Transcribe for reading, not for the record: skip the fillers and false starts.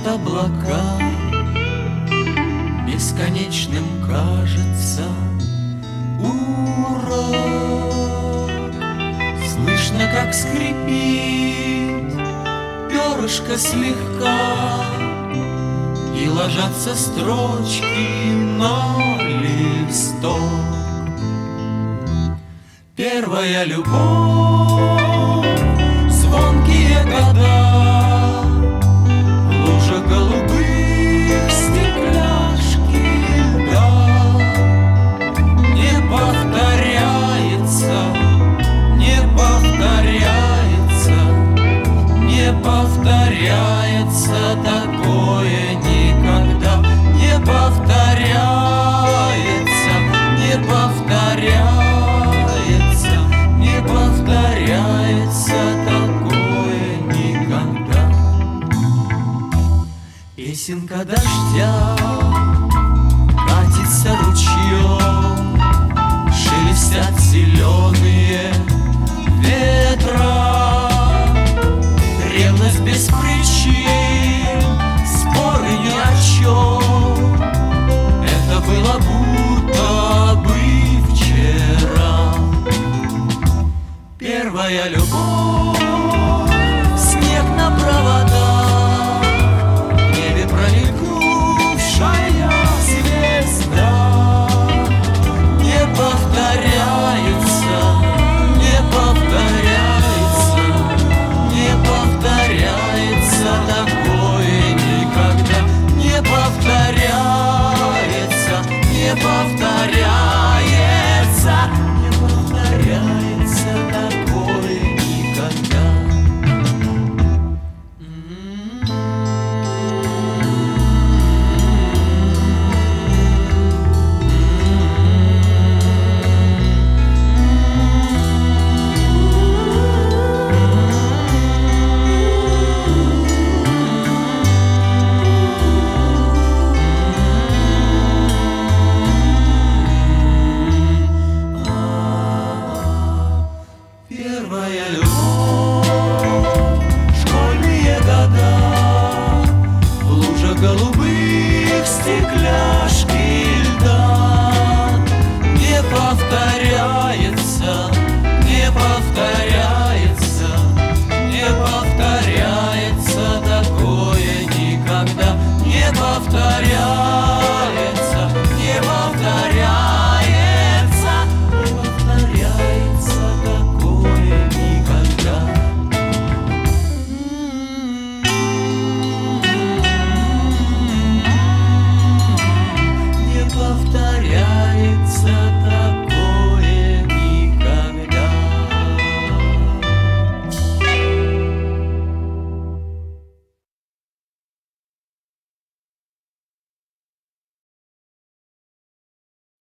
Тает облака, бесконечным кажется урок. Слышно, как скрипит перышко слегка, и ложатся строчки на листок. Первая любовь, звонкие года, в лужах голубых стекляшки льда. Не повторяется, не повторяется, не повторяется такое никогда. Не повторяется, не повторяется, не повторяется такое никогда. Песенка дождя катится ручьем, шелестят зеленые ветра. Ревность без причин, споры ни о чем. Это было будто бы вчера. Первая любовь,